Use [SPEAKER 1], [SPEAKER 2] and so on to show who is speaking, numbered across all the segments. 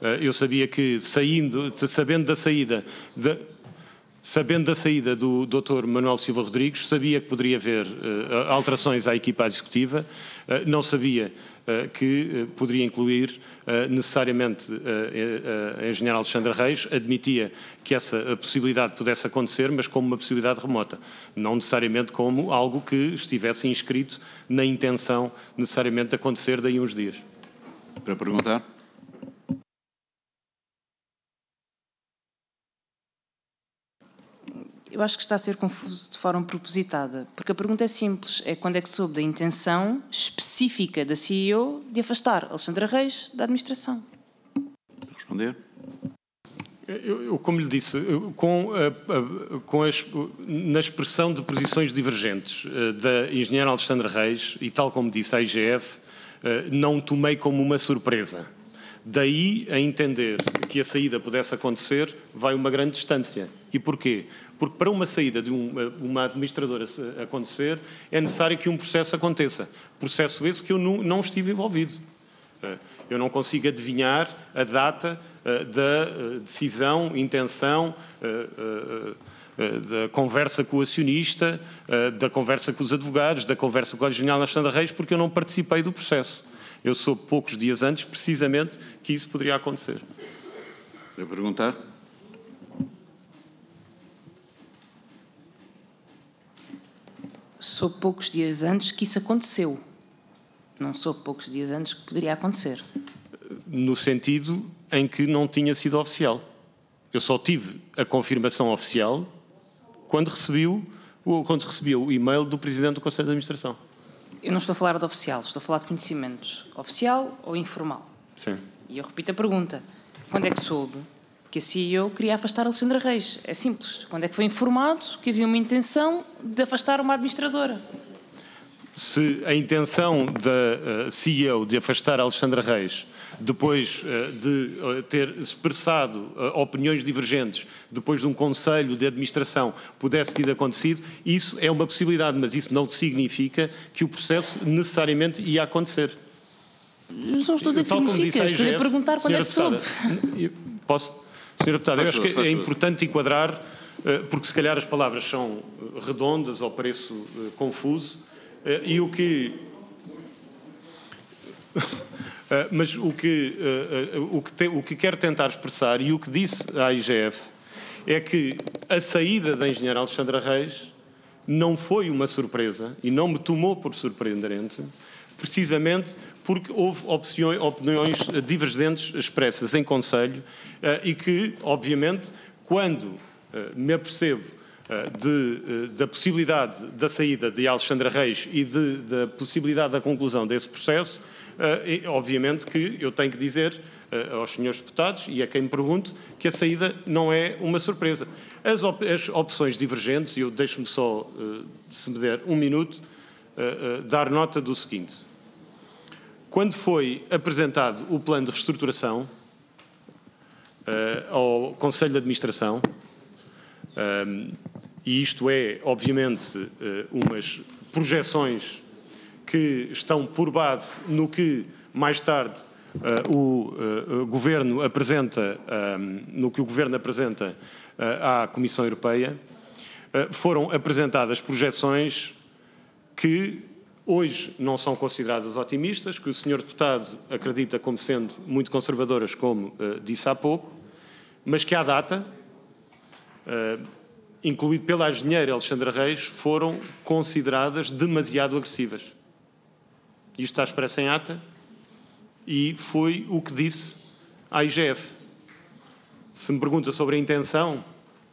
[SPEAKER 1] eu sabia que, sabendo da saída do Dr. Manuel Silva Rodrigues, sabia que poderia haver alterações à equipa executiva, não sabia que poderia incluir necessariamente a engenheira Alexandra Reis, admitia que essa possibilidade pudesse acontecer, mas como uma possibilidade remota, não necessariamente como algo que estivesse inscrito na intenção necessariamente de acontecer daí uns dias.
[SPEAKER 2] Para perguntar.
[SPEAKER 3] Eu acho que está a ser confuso de forma propositada, porque a pergunta é simples, é quando é que soube da intenção específica da CEO de afastar Alexandra Reis da administração?
[SPEAKER 2] Para responder.
[SPEAKER 1] Eu, como lhe disse, na expressão de posições divergentes da engenheira Alexandra Reis, e tal como disse a IGF, não tomei como uma surpresa. Daí a entender que a saída pudesse acontecer, vai uma grande distância. E porquê? Porque para uma saída de uma administradora acontecer, é necessário que um processo aconteça. Processo esse que eu não estive envolvido. Eu não consigo adivinhar a data da decisão, intenção, da conversa com o acionista, da conversa com os advogados, da conversa com a engenheira Alexandra Reis, porque eu não participei do processo. Eu soube poucos dias antes, precisamente, que isso poderia acontecer.
[SPEAKER 2] Para perguntar.
[SPEAKER 3] Soube poucos dias antes que isso aconteceu. Não soube poucos dias antes que poderia acontecer.
[SPEAKER 1] No sentido em que não tinha sido oficial. Eu só tive a confirmação oficial quando recebi o e-mail do Presidente do Conselho de Administração.
[SPEAKER 3] Eu não estou a falar de oficial, estou a falar de conhecimentos. Oficial ou informal?
[SPEAKER 1] Sim.
[SPEAKER 3] E eu repito a pergunta. Quando é que soube que a CEO queria afastar Alexandra Reis? É simples. Quando é que foi informado que havia uma intenção de afastar uma administradora?
[SPEAKER 1] Se a intenção da CEO de afastar Alexandra Reis, depois de ter expressado opiniões divergentes, depois de um conselho de administração, pudesse ter acontecido, isso é uma possibilidade, mas isso não significa que o processo necessariamente ia acontecer.
[SPEAKER 3] Não estou a dizer que significa, estou a perguntar quando é que soube.
[SPEAKER 1] Posso? Senhora Deputada, eu acho que é importante enquadrar, porque se calhar as palavras são redondas ou pareço confuso, e o que... Mas o que quero tentar expressar e o que disse à IGF é que a saída da engenheira Alexandra Reis não foi uma surpresa e não me tomou por surpreendente, precisamente porque houve opiniões divergentes expressas em Conselho e que, obviamente, quando me apercebo da possibilidade da saída de Alexandra Reis e da possibilidade da conclusão desse processo, obviamente que eu tenho que dizer aos senhores deputados e a quem me pergunte que a saída não é uma surpresa. As opções divergentes, e eu deixo-me só, se me der um minuto, dar nota do seguinte. Quando foi apresentado o plano de reestruturação ao Conselho de Administração, e isto é, obviamente, umas projeções que estão por base no que mais tarde o Governo apresenta, à Comissão Europeia, foram apresentadas projeções que hoje não são consideradas otimistas, que o Sr. Deputado acredita como sendo muito conservadoras, como disse há pouco, mas que à data, incluído pela engenheira Alexandra Reis, foram consideradas demasiado agressivas. Isto está expresso em ata e foi o que disse à IGF. Se me pergunta sobre a intenção,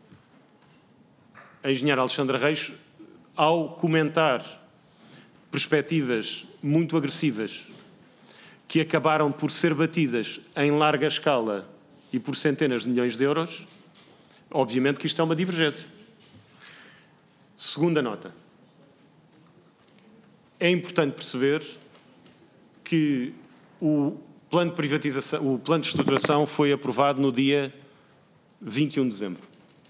[SPEAKER 1] a engenheira Alexandra Reis, ao comentar perspectivas muito agressivas que acabaram por ser batidas em larga escala e por centenas de milhões de euros, obviamente que isto é uma divergência. Segunda nota. É importante perceber que o plano de privatização, o plano de estruturação foi aprovado no dia 21 de dezembro.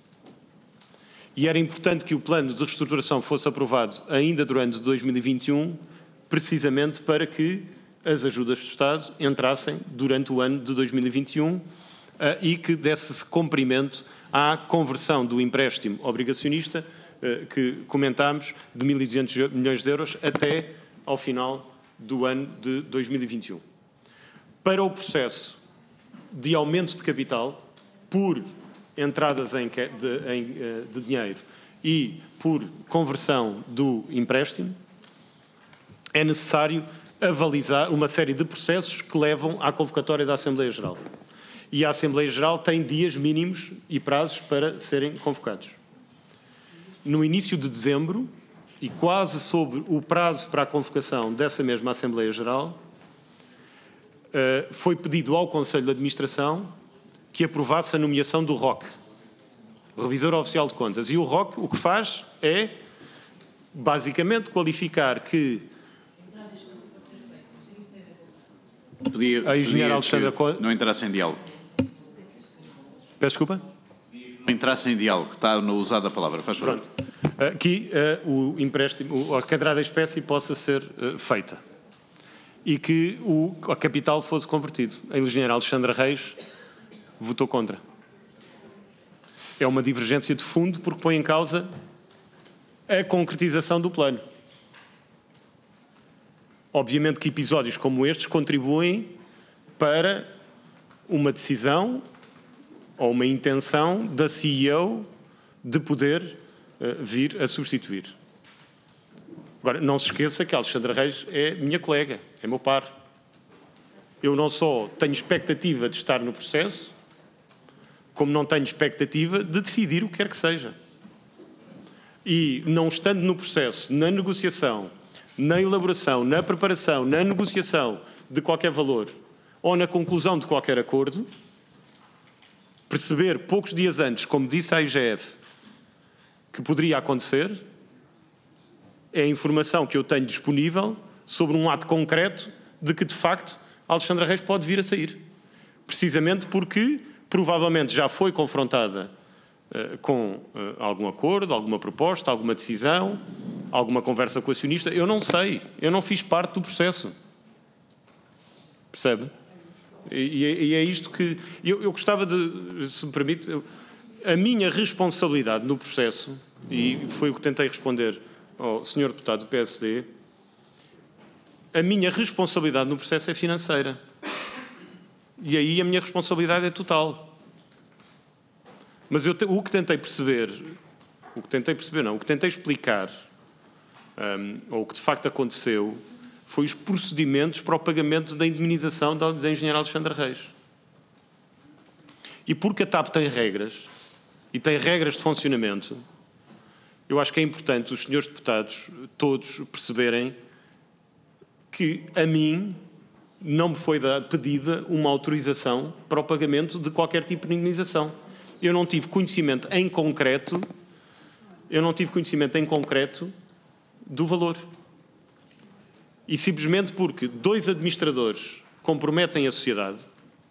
[SPEAKER 1] E era importante que o plano de reestruturação fosse aprovado ainda durante 2021, precisamente para que as ajudas do Estado entrassem durante o ano de 2021 e que desse-se cumprimento à conversão do empréstimo obrigacionista que comentámos de 1.200 milhões de euros até ao final do ano de 2021. Para o processo de aumento de capital por entradas de dinheiro e por conversão do empréstimo, é necessário avalizar uma série de processos que levam à convocatória da Assembleia Geral. E a Assembleia Geral tem dias mínimos e prazos para serem convocados. No início de dezembro, e quase sobre o prazo para a convocação dessa mesma Assembleia Geral, foi pedido ao Conselho de Administração que aprovasse a nomeação do ROC, Revisor Oficial de Contas. E o ROC o que faz é, basicamente, qualificar que a engenheira Alexandra Costa
[SPEAKER 2] não entrasse em diálogo.
[SPEAKER 1] Peço desculpa?
[SPEAKER 2] Não entrasse em diálogo, está usada a palavra, faz favor.
[SPEAKER 1] Que o empréstimo, a quadrada espécie possa ser feita e que a capital fosse convertido. A engenheira Alexandra Reis votou contra. É uma divergência de fundo porque põe em causa a concretização do plano. Obviamente que episódios como estes contribuem para uma decisão ou uma intenção da CEO de poder vir a substituir. Agora, não se esqueça que a Alexandra Reis é minha colega, é meu par. Eu não só tenho expectativa de estar no processo, como não tenho expectativa de decidir o que quer que seja. E não estando no processo, na negociação, na elaboração, na preparação, na negociação de qualquer valor ou na conclusão de qualquer acordo, perceber poucos dias antes, como disse a IGF, que poderia acontecer, é a informação que eu tenho disponível sobre um ato concreto de que, de facto, Alexandra Reis pode vir a sair. Precisamente porque, provavelmente, já foi confrontada com algum acordo, alguma proposta, alguma decisão, alguma conversa com o acionista. Eu não sei, eu não fiz parte do processo. Percebe? E é isto que... Eu gostava de, se me permite, a minha responsabilidade no processo, e foi o que tentei responder ao Sr. Deputado do PSD, a minha responsabilidade no processo é financeira. E aí a minha responsabilidade é total. Mas o que tentei perceber, o que tentei explicar, ou o que de facto aconteceu, foi os procedimentos para o pagamento da indemnização da engenheira Alexandra Reis. E porque a TAP tem regras, e tem regras de funcionamento, eu acho que é importante os senhores deputados todos perceberem que a mim não me foi pedida uma autorização para o pagamento de qualquer tipo de indemnização. Eu não tive conhecimento em concreto do valor. E simplesmente porque 2 administradores comprometem a sociedade,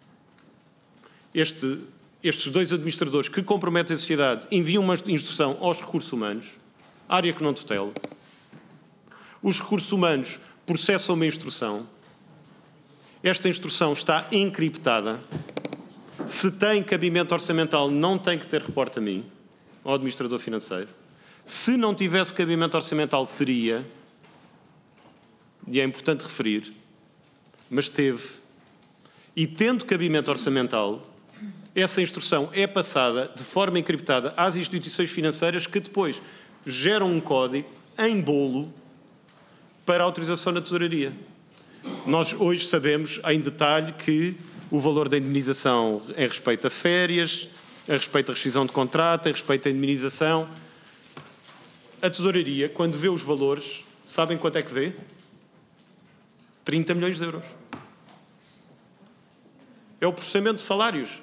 [SPEAKER 1] estes 2 administradores que comprometem a sociedade enviam uma instrução aos recursos humanos, área que não tutela, os recursos humanos processam uma instrução, esta instrução está encriptada, se tem cabimento orçamental não tem que ter reporte a mim, ao administrador financeiro, se não tivesse cabimento orçamental teria, e é importante referir, mas teve, e tendo cabimento orçamental, essa instrução é passada de forma encriptada às instituições financeiras que depois geram um código em bolo para a autorização na tesouraria. Nós hoje sabemos em detalhe que o valor da indemnização em respeito a férias, em respeito à rescisão de contrato, em respeito à indemnização. A tesouraria, quando vê os valores, sabem quanto é que vê? 30 milhões de euros. É o processamento de salários.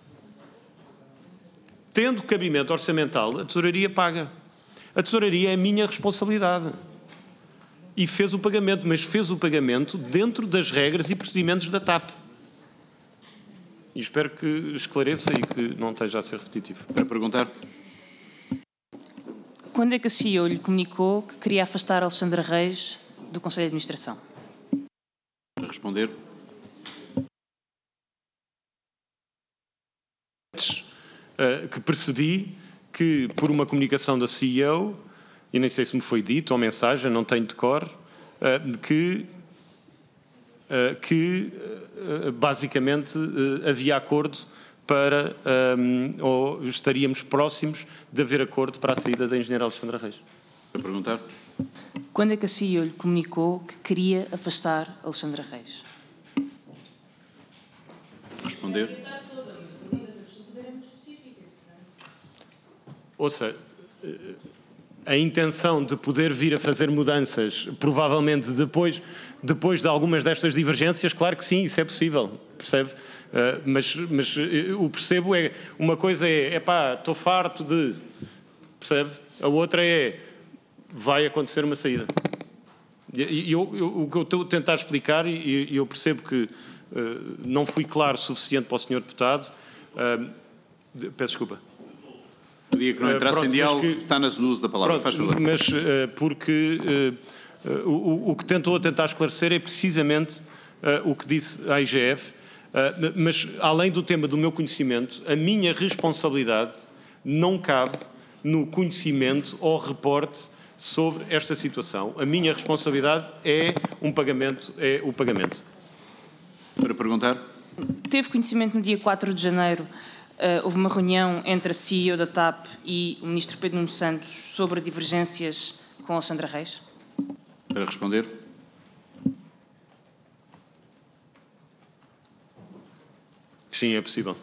[SPEAKER 1] Tendo cabimento orçamental, a tesouraria paga. A tesouraria é a minha responsabilidade. E fez o pagamento, mas fez o pagamento dentro das regras e procedimentos da TAP. E espero que esclareça e que não esteja a ser repetitivo.
[SPEAKER 2] Para perguntar?
[SPEAKER 3] Quando é que a CEO lhe comunicou que queria afastar Alexandra Reis do Conselho de Administração?
[SPEAKER 2] Para responder. responder.
[SPEAKER 1] Que percebi que, por uma comunicação da CEO, e nem sei se me foi dito, ou mensagem, não tenho de cor, que basicamente havia acordo para, ou estaríamos próximos de haver acordo para a saída da engenheira Alexandra Reis.
[SPEAKER 2] Para perguntar.
[SPEAKER 3] Quando é que a CEO lhe comunicou que queria afastar Alexandra Reis?
[SPEAKER 2] Responder.
[SPEAKER 1] Ouça, a intenção de poder vir a fazer mudanças, provavelmente depois de algumas destas divergências, claro que sim, isso é possível, percebe? Mas o percebo é, uma coisa é pá, estou farto de, percebe? A outra é, vai acontecer uma saída. E o que eu estou a tentar explicar, e eu percebo que não fui claro o suficiente para o Sr. Deputado, peço desculpa.
[SPEAKER 2] Pedia que não entrasse em diálogo, está no uso da palavra,
[SPEAKER 1] Pronto,
[SPEAKER 2] faz favor.
[SPEAKER 1] mas porque o que tentou tentar esclarecer é precisamente o que disse a IGF, mas além do tema do meu conhecimento, a minha responsabilidade não cabe no conhecimento ou reporte sobre esta situação. A minha responsabilidade é o pagamento.
[SPEAKER 2] Para perguntar.
[SPEAKER 3] Teve conhecimento no dia 4 de janeiro, houve uma reunião entre a CEO da TAP e o Ministro Pedro Nuno Santos sobre divergências com Alexandra Reis?
[SPEAKER 2] Para responder.
[SPEAKER 1] Sim, é possível.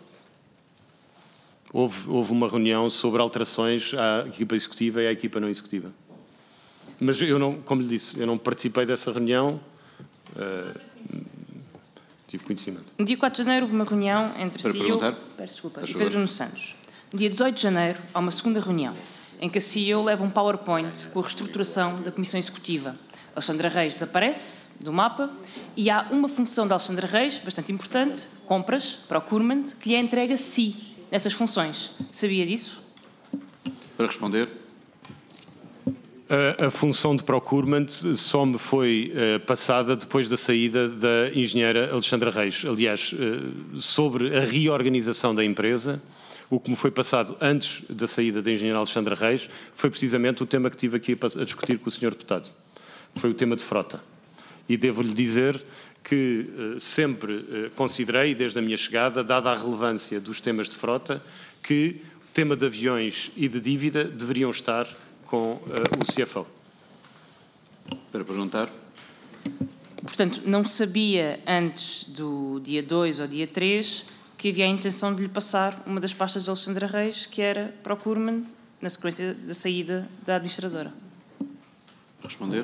[SPEAKER 1] Houve uma reunião sobre alterações à equipa executiva e à equipa não executiva. Mas eu não, como lhe disse, eu não participei dessa reunião, tive conhecimento.
[SPEAKER 3] No dia 4 de janeiro houve uma reunião entre a CEO e Pedro Nuno Santos. No dia 18 de janeiro há uma segunda reunião, em que a CEO leva um PowerPoint com a reestruturação da Comissão Executiva. Alexandra Reis desaparece do mapa e há uma função de Alexandra Reis, bastante importante, compras, procurement, que lhe é entregue a si, nessas funções. Sabia disso?
[SPEAKER 2] Para responder.
[SPEAKER 1] A função de procurement só me foi passada depois da saída da engenheira Alexandra Reis. Aliás, sobre a reorganização da empresa, o que me foi passado antes da saída da engenheira Alexandra Reis foi precisamente o tema que estive aqui a discutir com o Sr. Deputado. Foi o tema de frota. E devo-lhe dizer que sempre considerei, desde a minha chegada, dada a relevância dos temas de frota, que o tema de aviões e de dívida deveriam estar com o CFO.
[SPEAKER 2] Para perguntar.
[SPEAKER 3] Portanto, não sabia antes do dia 2 ou dia 3 que havia a intenção de lhe passar uma das pastas de Alexandra Reis, que era procurement, na sequência da saída da administradora.
[SPEAKER 2] Responder.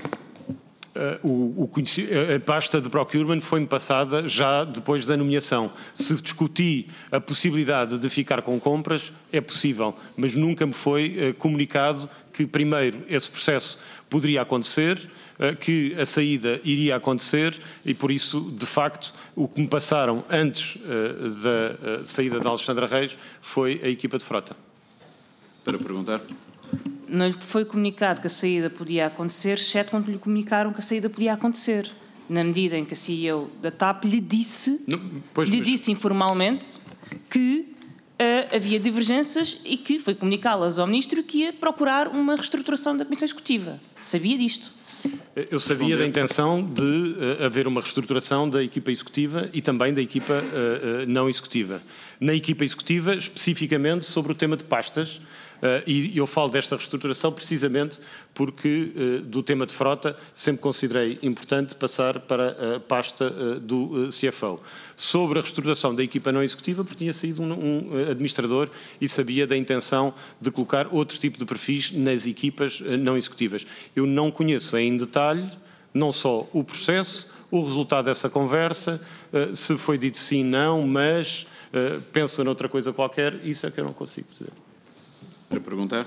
[SPEAKER 1] A pasta de procurement foi-me passada já depois da nomeação. Se discuti a possibilidade de ficar com compras, é possível, mas nunca me foi comunicado que, primeiro, esse processo poderia acontecer, que a saída iria acontecer e, por isso, de facto, o que me passaram antes da saída da Alexandra Reis foi a equipa de frota.
[SPEAKER 2] Para perguntar.
[SPEAKER 3] Não lhe foi comunicado que a saída podia acontecer, exceto quando lhe comunicaram que a saída podia acontecer. Na medida em que a CEO da TAP lhe disse, disse informalmente que havia divergências e que foi comunicá-las ao Ministro que ia procurar uma reestruturação da Comissão Executiva. Sabia disto?
[SPEAKER 1] Eu sabia da intenção de haver uma reestruturação da equipa executiva e também da equipa não executiva. Na equipa executiva, especificamente sobre o tema de pastas, e eu falo desta reestruturação precisamente porque do tema de frota sempre considerei importante passar para a pasta do CFO. Sobre a reestruturação da equipa não executiva, porque tinha saído um administrador e sabia da intenção de colocar outro tipo de perfis nas equipas não executivas. Eu não conheço em detalhe não só o processo, o resultado dessa conversa, se foi dito sim, não, mas pensa noutra coisa qualquer, isso é que eu não consigo dizer.
[SPEAKER 2] Para perguntar.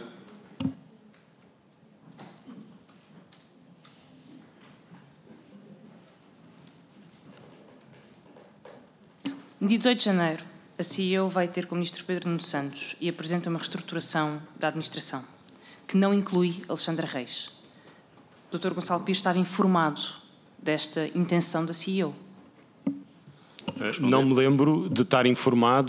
[SPEAKER 3] No dia 18 de janeiro, a CEO vai ter com o Ministro Pedro Nuno Santos e apresenta uma reestruturação da administração, que não inclui Alexandra Reis. O Dr. Gonçalo Pires estava informado desta intenção da CEO?
[SPEAKER 1] Não me lembro de estar informado